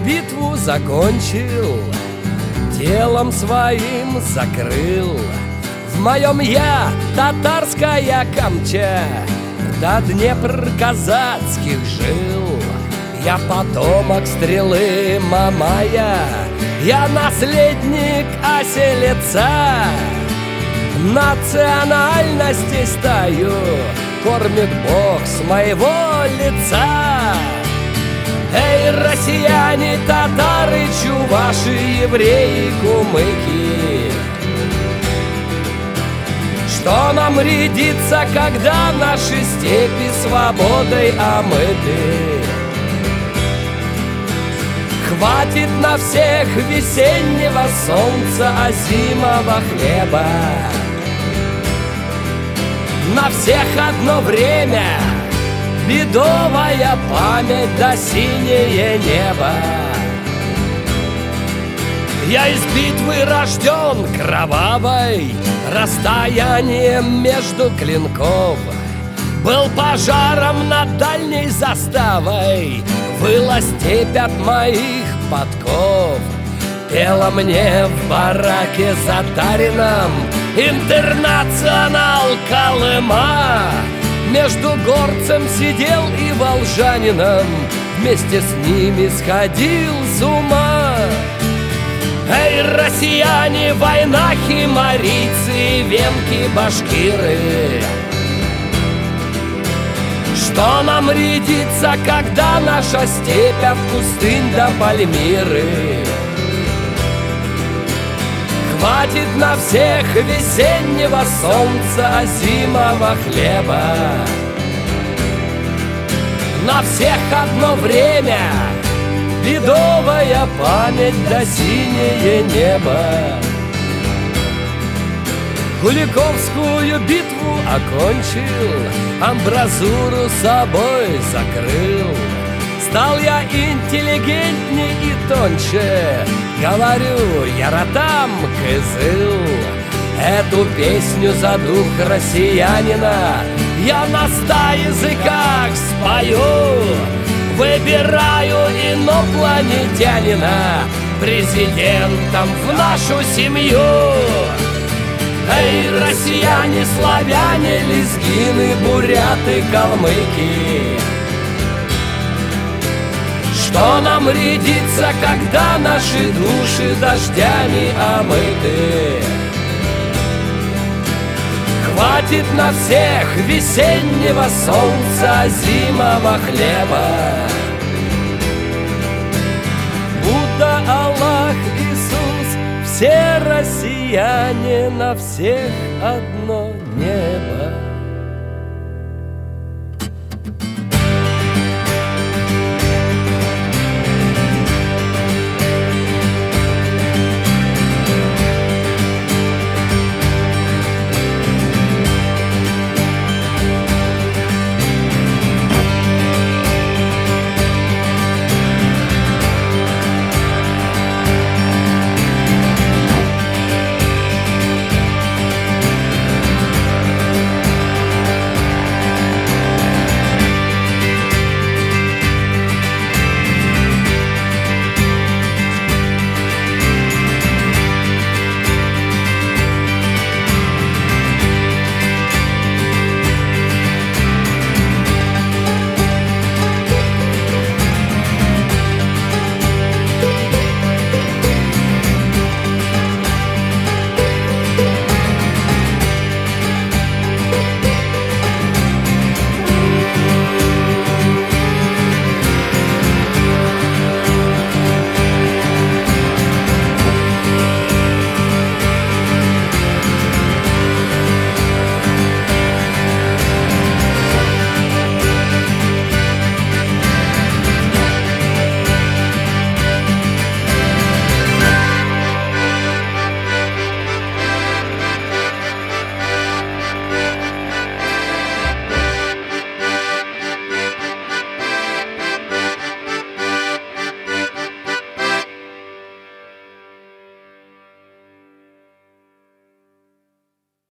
битву закончил, телом своим закрыл. В моем я татарская Камча, до Днепр казацких жил. Я потомок стрелы Мамая, я наследник оселеца. Национальности стою кормит Бог с моего лица. Эй, россияне, татары, чуваши, евреи, кумыки, что нам рядится, когда наши степи свободой омыты? Хватит на всех весеннего солнца, а зимнего хлеба. На всех одно время, бедовая память да синее небо. Я из битвы рожден кровавой, расстоянием между клинков. Был пожаром над дальней заставой, выла степь от моих подков. Пела мне в бараке затарином Интернационал Колыма. Между горцем сидел и волжанином, вместе с ними сходил с ума. Эй, россияне, войнахи, марийцы, венки, башкиры, что нам рядится, когда наша степь от пустынь до Пальмиры? Хватит на всех весеннего солнца, а зимнего хлеба. На всех одно время, бедовая память да синее небо. Куликовскую битву окончил, амбразуру собой закрыл. Стал я интеллигентней и тоньше, говорю, яратам кызыл. Эту песню за дух россиянина я на 100 языках спою. Выбираю инопланетянина президентом в нашу семью. Эй, россияне, славяне, лезгины, буряты, калмыки, что нам рядится, когда наши души дождями омыты? Хватит на всех весеннего солнца, зимнего хлеба. Будда, Аллах, Иисус, все россияне, на всех одно небо.